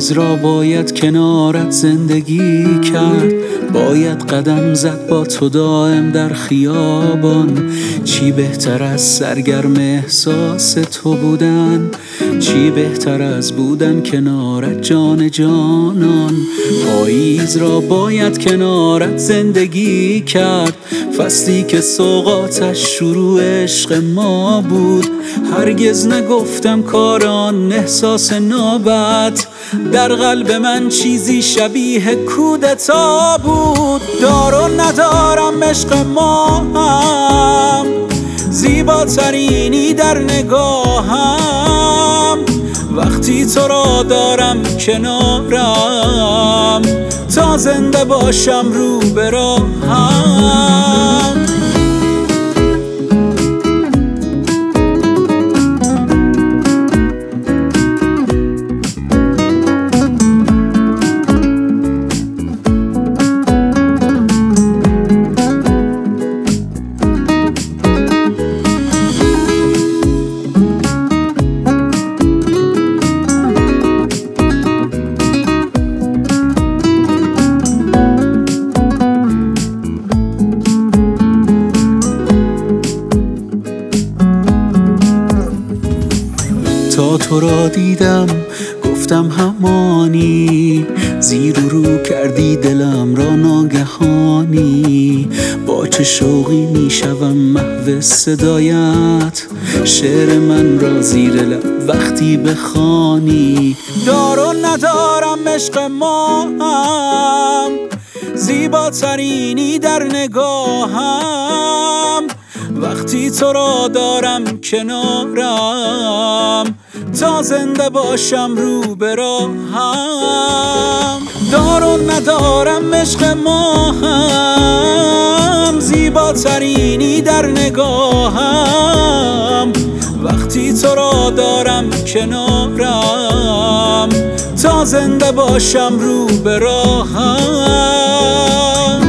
پاییز را باید کنارت زندگی کرد، باید قدم زد با تو دائم در خیابان. چی بهتر از سرگرم احساس تو بودن، چی بهتر از بودن کنارت جان جانان. پاییز را باید کنارت زندگی کرد، فصلی که سوغاتش شروع عشق ما بود. هرگز نگفتم کار آن احساس نابد، در قلب من چیزی شبیه کودتا بود. دار و ندارم عشق ما هم، زیباترینی در نگاهم. وقتی تو را دارم کنارم، تا زنده باشم رو به راهم. تا تو را دیدم گفتم همانی، زیر و رو کردی دلم را ناگهانی. با چه شوقی میشوم محو صدایت، شعر من را زیر لب وقتی بخوانی. دار و ندارم عشق ما هم، زیباترینی در نگاهم. وقتی تو را دارم کنارم، تا زنده باشم رو به راهم. دار و ندارم عشق ما هم، زیباترینی در نگاهم. وقتی تو را دارم کنارم، تا زنده باشم رو به راهم.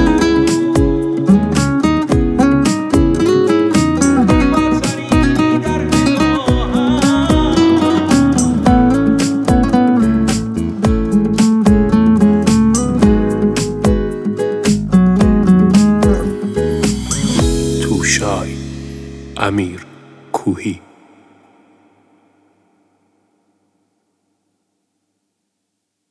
امیر کوهی